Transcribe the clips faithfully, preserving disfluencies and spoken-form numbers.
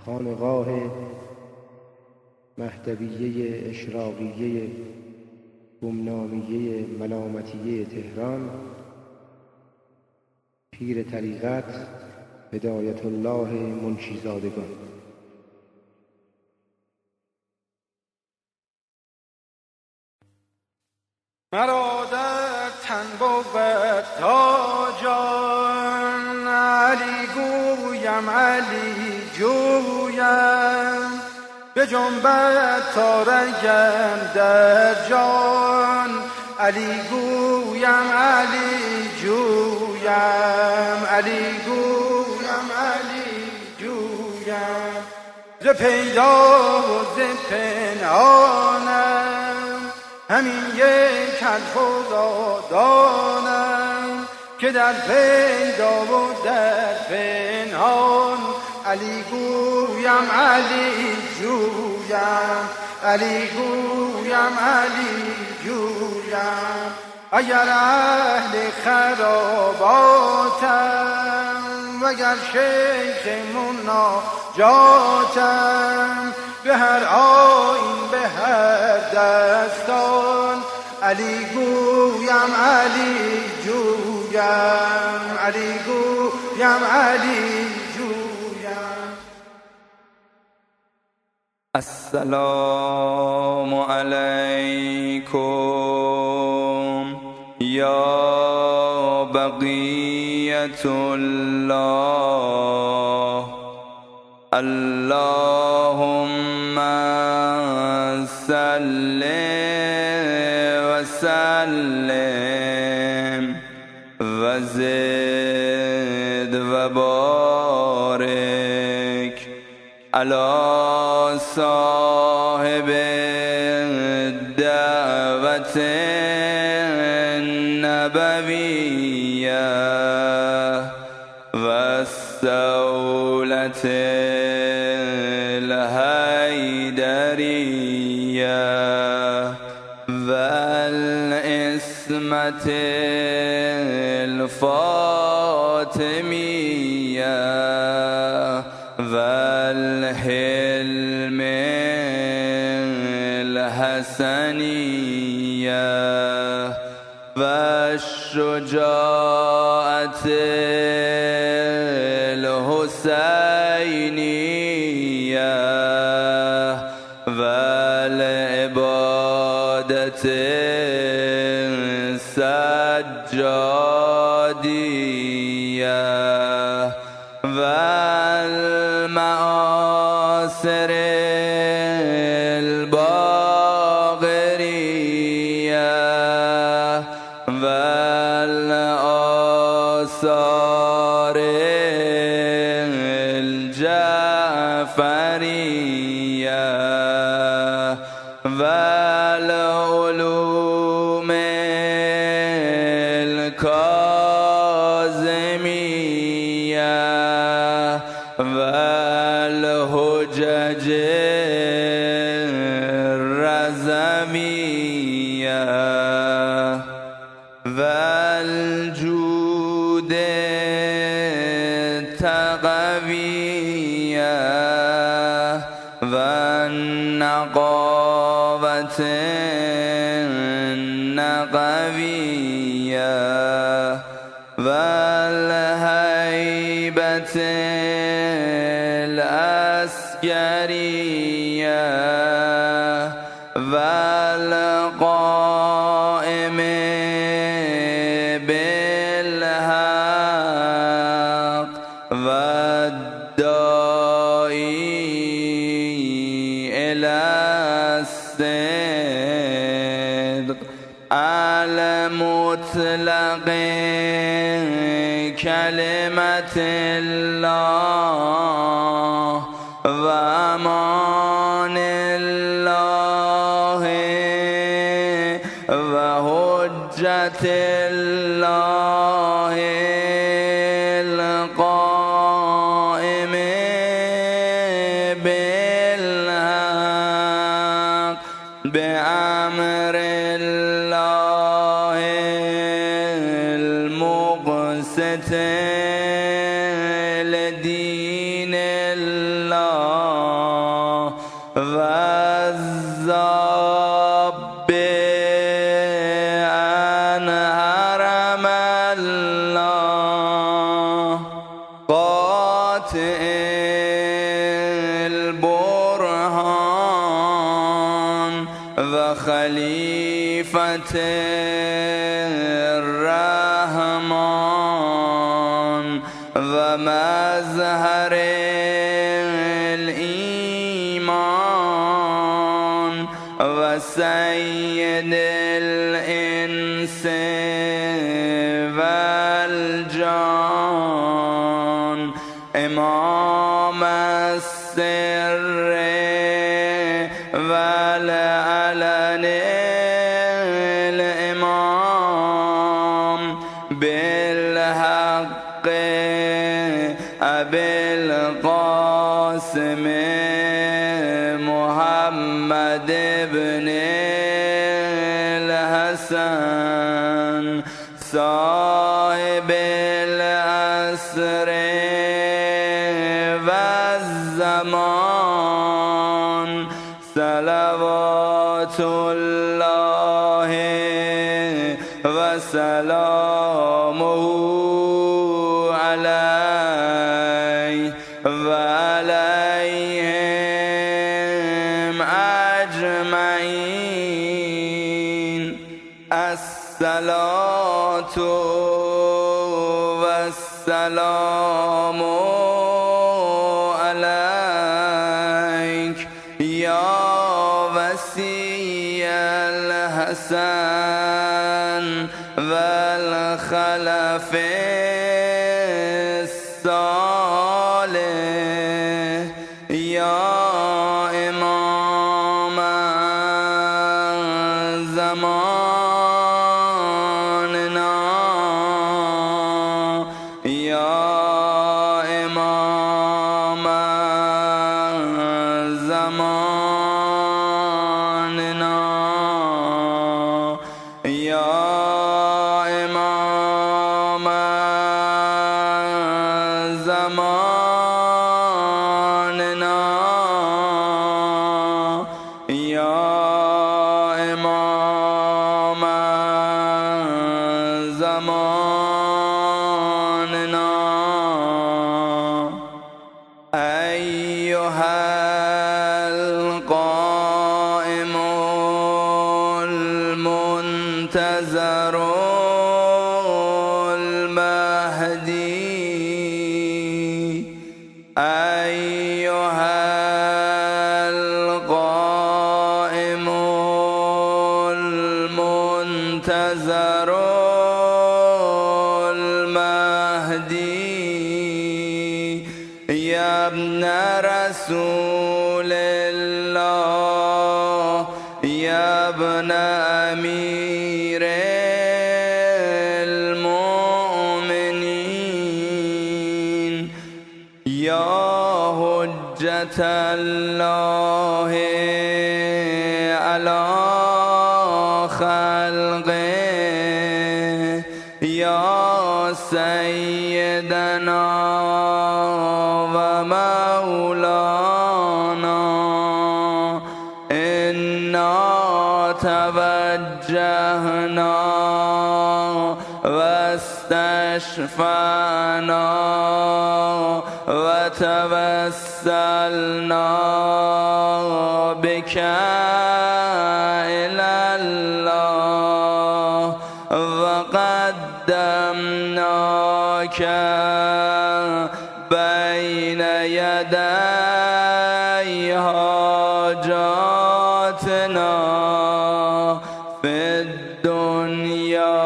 خانقاه مهدویه اشراقیه گمنامیه ملامتیه تهران، پیر طریقت هدایت الله منشیزادگان. مرا در تن بود تاجان، علی گویم علی جویم، به جنبت تا رگم در جان. علی گویم علی جویم، علی گویم علی جویم، ز پیدا و ز پنهانم همین یک حرف را دانم که در پیدا و در پنهان. علی گویم علی جویم، علی گویم علی جویم، اگر اهل خراباتم وگر شیخ مناجاتم، به هر آیین به هر دستان. علی گویم علی جویم، علی گویم علی جویم. السلام علیکم یا بقیت الله، اللهم صل وسلم وزد وبارک علی صاحب الدعوة النبویة و الصولة الحیدریة و العصمة الفاطمیة و الحلم الحسنیة و الشجاعة الحسینیة و العبادة السجادیة و المعاصر الباقریة و الآثار الجعفریة و العلوم الکاظمیة و الحجج الرضویة و الجود التقویة و النقاوة النقویة و الهیبة العسکریة و القائم بالحق و الداعی الی الصدق المطلق کلمت الله و امان الله و حجت الله القائم بالحق بأمر الله المقسط لدين الله ساطع البرهان وخليفة الرحمن ومظهر الإيمان وسيد الإنس والجان إمام السر والعلن الإمام بالحق أبي القاسم محمد بن الحسن صاحب العصر والزمان صلوات الله وسلامه عليه وعليهم أجمعين. الصلاة والسلام عليك يا وصي الحسن والخلف الصالح يا إمام زماننا يا إمام زماننا يا إمام زماننا يا إمام زماننا أيها القائم المنتظر المهدي أيها القائم المنتظر المهدي يا ابن رسول الله يا ابن أمير المؤمنين يا حجة الله على خلقه يا سيدنا ومولانا إنا توجهنا واستشفعنا وتوسلنا بك إلى الله وقدمناك بين يدي حاجاتنا في الدنيا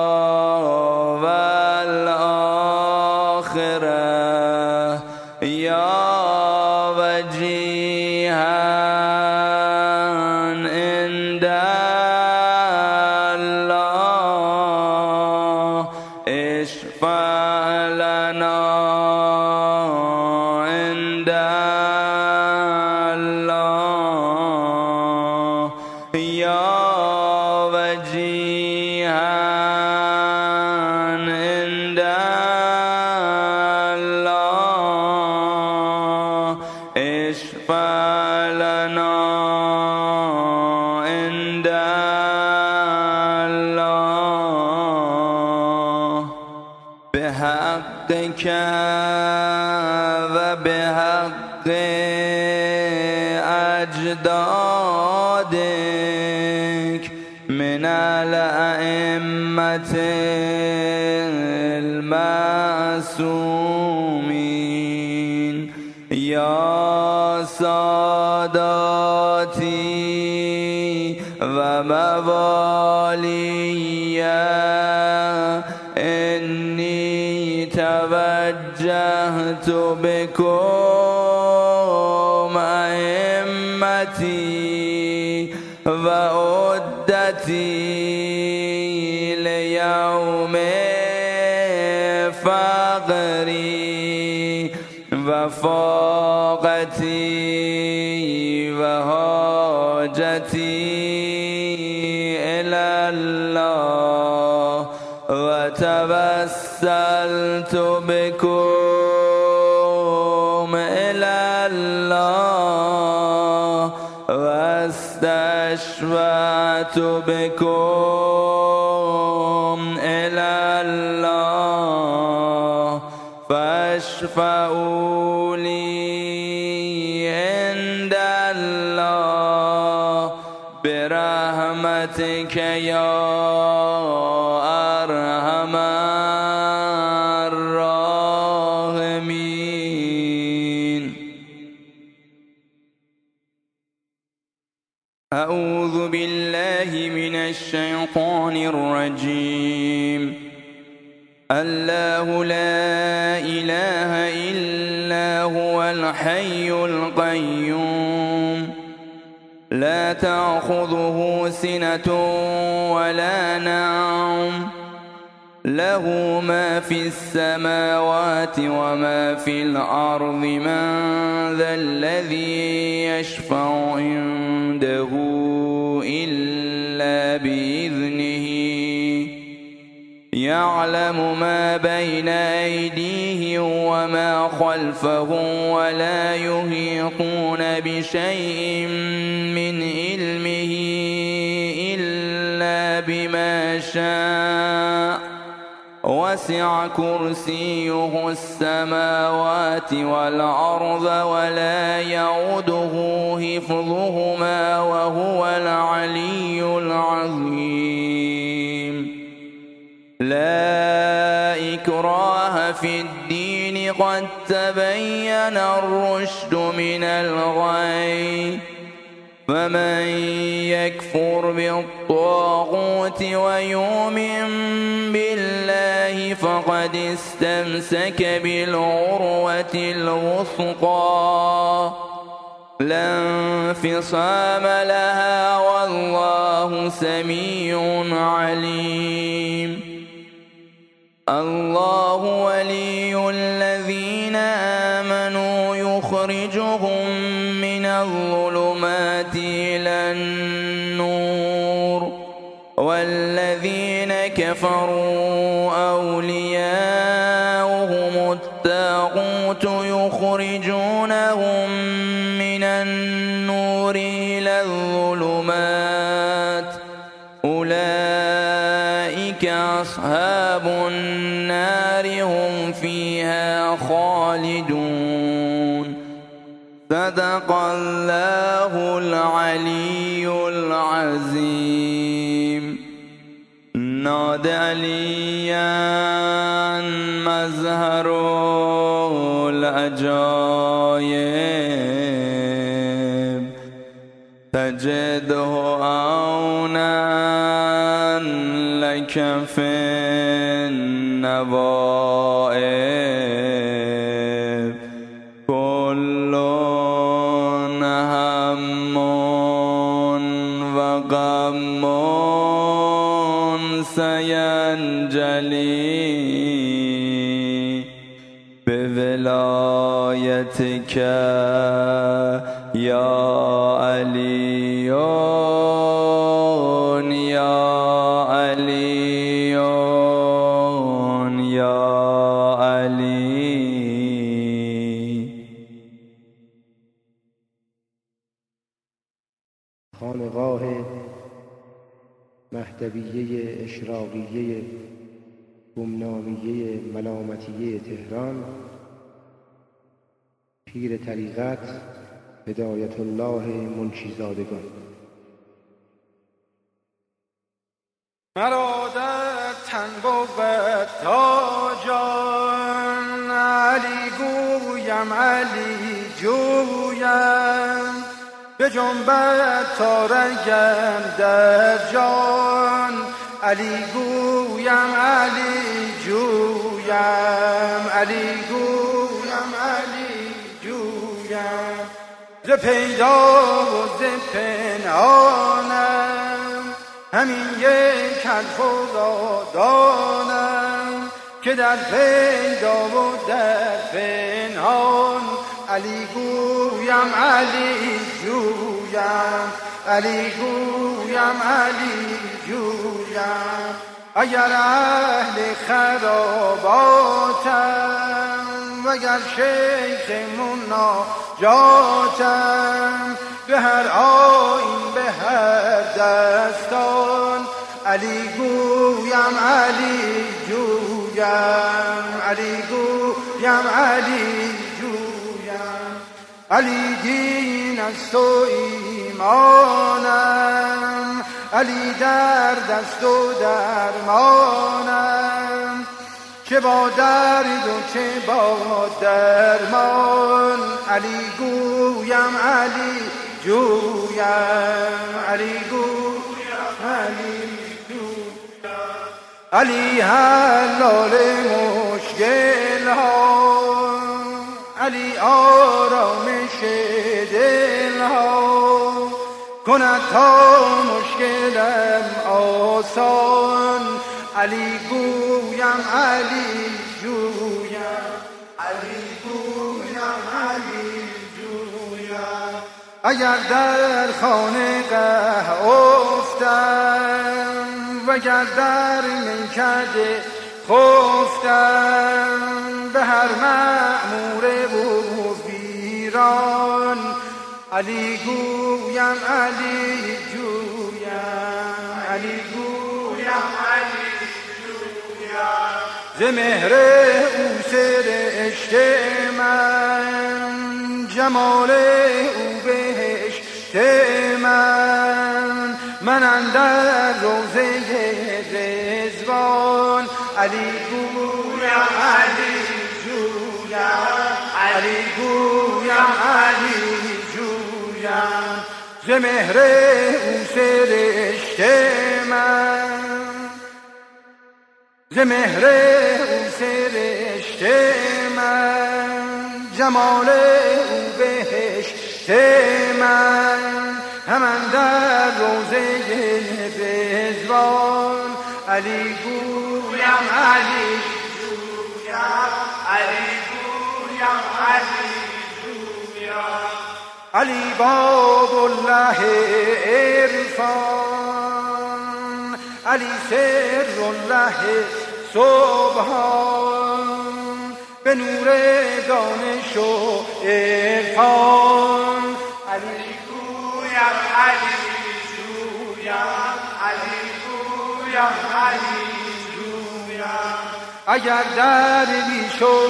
والآخرة يا وجيها عند الله اشفع لنا عند الله يا وجيها عند الله اشفع لنا عند الله بحقك بحق أجدادك من الأئمة المعصومين يا ساداتي وموالي إني توجهت بكم أئمتي وعدتي ليوم فقري وفاقتي وحاجتي إلى الله وتوسلت بكم إلى الله واستشفعت بكم إلى الله فاشفعوا لي عند الله برحمتك يا أرحم الراحمين. أعوذ بالله من الشيطان الرجيم. الله لا إله إلا هو الحي القيوم لا تأخذه سنة ولا نوم له ما في السماوات وما في الأرض من ذا الذي يشفع عنده إلا بإذنه يعلم ما بين أيديهم وما خلفهم ولا يحيطون بشيء من علمه إلا بما شاء وسع كرسيه السماوات والأرض ولا يؤوده حفظهما وهو العلي العظيم. لا إكراه في الدين قد تبين الرشد من الغي فمن يكفر بالطاغوت ويؤمن بالله فقد استمسك بالعروة الوثقى لا انفصام لها والله سميع عليم. الله ولي الذين آمنوا يخرجهم من الظلمات إلى النور والذين كفروا أولياؤهم الطاغوت يخرجونهم من النور إلى الظلمات أولئك أصحاب النار هم فيها خالدون. صدق الله العلي العظيم. ناد عليا مظهر العجائب تجده عونا لك في النوائب كل هم وغم سينجلي بولايتك يا علي يا علي يا علي. خانقاه مهدویه اشراقیه گمنامیه ملامتیه تهران پیر طریقت هدایت الله منشیزادگان. مرا در تن بود تا جان، علی گویم علی جویم، به جنبت تا رگم در جان، علی گویم علی جویم، علی گویم علی جویم، ز پیدا و ز پنهانم همین یک حرف را دانم، که در پیدا و در پنهان علی گویم علی جویم، علی گویم علی جویم. اگر اهل خراباتم وگر شیخ مناجاتم، به هر آیین به هر دستان علی گویم علی جویم، علی گویم علی جویم. علی دین است و ایمانم، علی درد است و درمانم، چه با درد و چه با درمان علی گویم علی جویم، علی گویم علی جویم. علی حلال مشکل ها، علی آرامش دل ها، کند تا مشکلم آسان علی گویم علی جویم، علی گویم علی جویم. اگر در خانقاه افتم وگر در میکده خفتم، به هر معموره و ویران علی گویم علی جویم، علی گویم علی جویم. ز مهر او سرشت من، جمال او بهشت من، من اندر روضه رضوان علی گویم علی جویم، علی گویم علی جویم. ز مهر او سرشت من، ز مهر او سرشت من، جمال او بهشت من، همان در روضه رضوان علی گویم علی جویم، علی گویم علی جویم. علی باب الله عرفان، علی سر الله سبحان، به نور دانش و عرفان علی گویم علی جویم، علی گویم علی جویم. اگر درویش و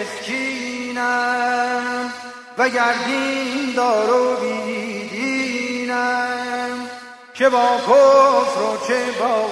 مسکینم وگر دیندار و بیدینم، چه با کفر و چه با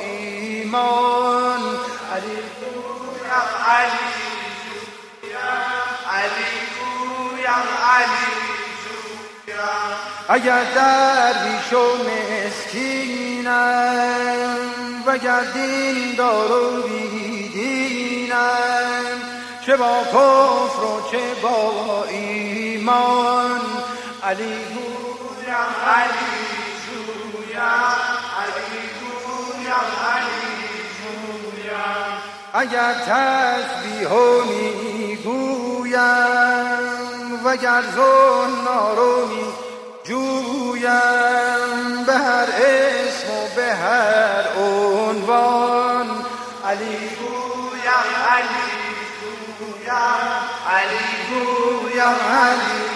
ایمان علی گویم علی جویم، علی گویم علی جویم. اگر درویش و مسکینم وگر دیندار و بیدینم، چه با کفر و چه با ایمان علی گویم علی جویم، علی گویم علی جویم. اگر تسبیح میگویم وگر زنار میجویم، به هر اسم و به هر عنوان علی گویم علی جویم، علی گویم علی